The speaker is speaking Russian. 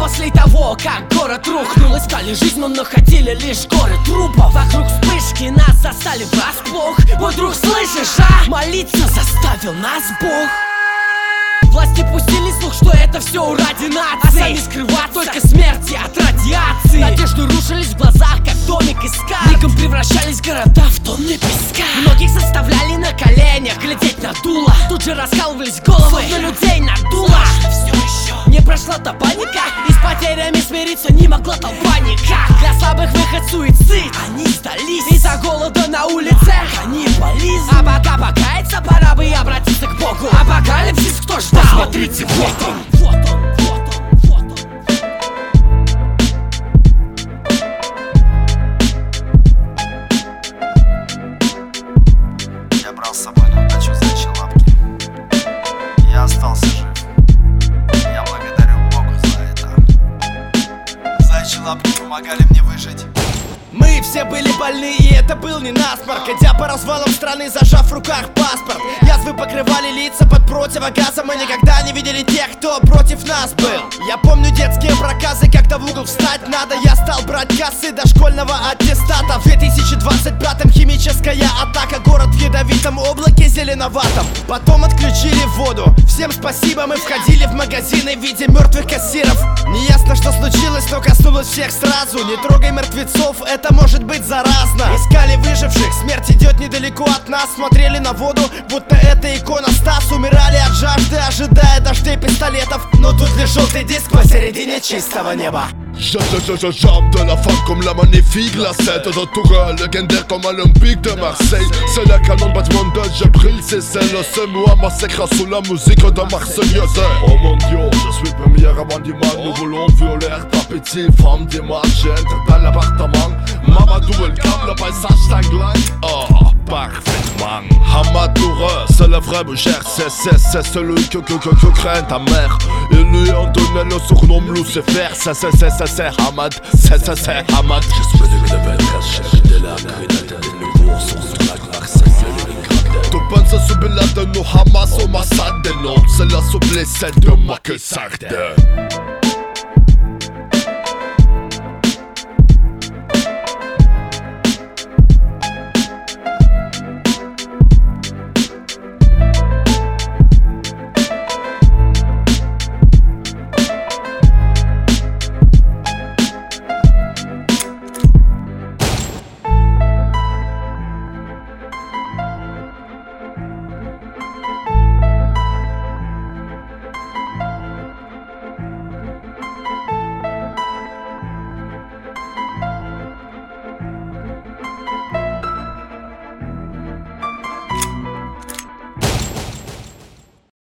после того, как город рухнул, искали жизнь, но находили лишь горы трупов. Вокруг вспышки нас застали врасплох. Мой друг, слышишь, а? Молиться заставил нас Бог. Власти пустили слух, что это все ради нации, а сами скрываться только смерти от радиации. Надежды рушились в глазах, как домик из карт. Мигом превращались города в тонны песка. Многих заставляли на коленях глядеть на дуло. Тут же раскалывались головы, словно людей надуло. Все еще не прошла та паника, и с потерями смириться не могла толпа никак. Для слабых выход суицид, они сдались из-за голода на улице, каннибализм. А пока покаяться, пора бы обратиться к Богу. Апокалипсис кто ждал? Посмотрите, вот он, вот он, вот он, вот он. Я брал с собой на удачу заячьи лапки. Я остался жив. Я благодарю Богу за это. Заячьи лапки помогали мне выжить. Мы все были больны, и это был не насморк. Идя по развалам страны, зажав в руках паспорт. Язвы покрывали лица под противогазом. Мы никогда не видели тех, кто против нас был. Я помню детские проказы, когда в угол встать надо. Я стал брать кассы до школьного аттестата. В 2025-м химическая атака. Город в ядовитом облаке зеленоватом. Потом отключили воду. Всем спасибо, мы входили в магазины в виде мертвых кассиров. Неясно, что случилось, но коснулось всех сразу. Не трогай мертвецов, это может быть заразно. Искали выживших, смерть идет недалеко от нас. Смотрели на воду, будто это иконостас. Умирали от жажды, ожидая дождей пистолетов. Но тут лишь желтый диск посередине чистого неба. J'aime de la femme comme la magnifique, la 7 de Tourelle, légendaire comme l'Olympique de Marseille. C'est le canon de bâtiment de Jabril, c'est celle, c'est moi, massacre sous la musique de Marseillaise. Oh mon Dieu, je suis le premier avant du mal. Nous voulons violer ta petite femme des margentes dans l'appartement. Mamadou el câble, le paysage sanglant. Oh, parfaitement. Hamadoura, c'est le vrai boucher, c'est celui que craint ta mère. Et lui on donnait le surnom Lucifer, c'est Hamad, c'est Hamad. Je suis le vétérinaire, chef de la grenade, des nouveaux sources de la Marseille, c'est le crack. Tu penses subir la de nous Hamas au Massad, non, c'est la souplesse de moi que ça.